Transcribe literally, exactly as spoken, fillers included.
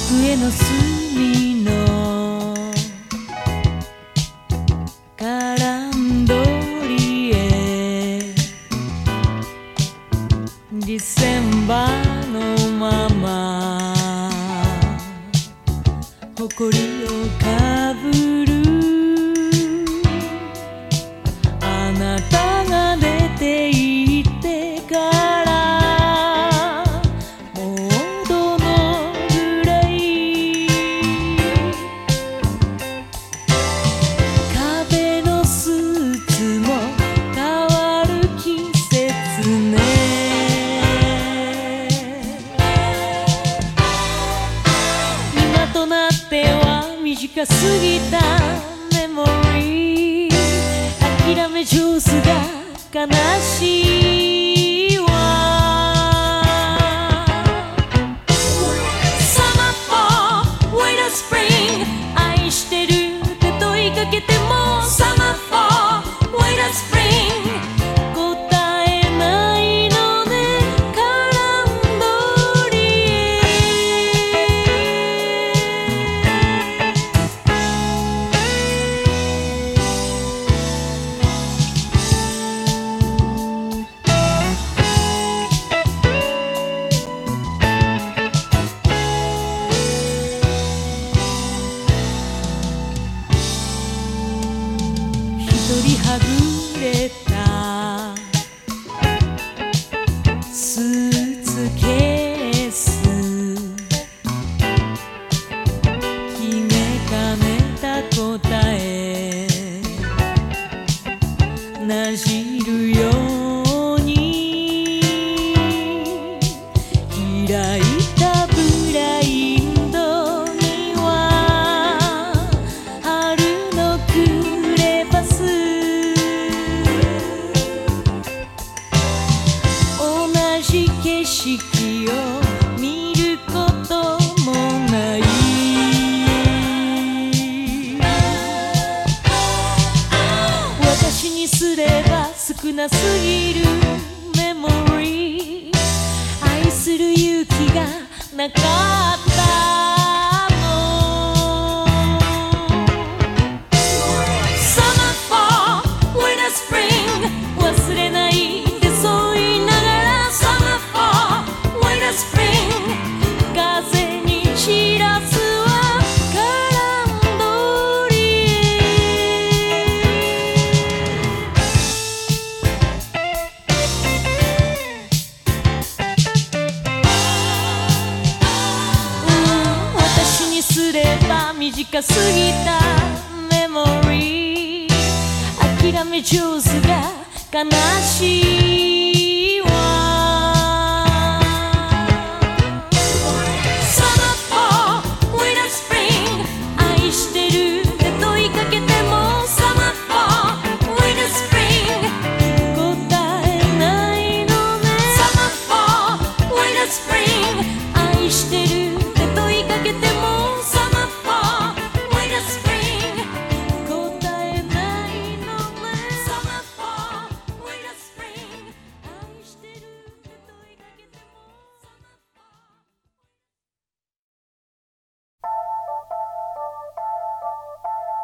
机の隅のカランドリへディセンバーのまま誇りをかぶるあなたが出て行ってからもうどのぐらい壁のスーツも変わる季節ね今となっては短すぎたメモリー諦め上手が悲しいわ Summer, fall, winter, spring 愛してるって問いかけても Summer, fall, winter, spring 答えないのねカランドリ一人はぐれたスーツケース決めかねた答えなじるように開いたブラインドには春のクレバス同じ景色を見ることもない私にすれば少なすぎるメモリー愛する勇気がなかったの Summer, fall, winter, spring 忘れないでそう言いながら Summer, fall, winter, spring 風に散らすわカランドリ私にすれば短すぎたメモリー諦め上手が悲しい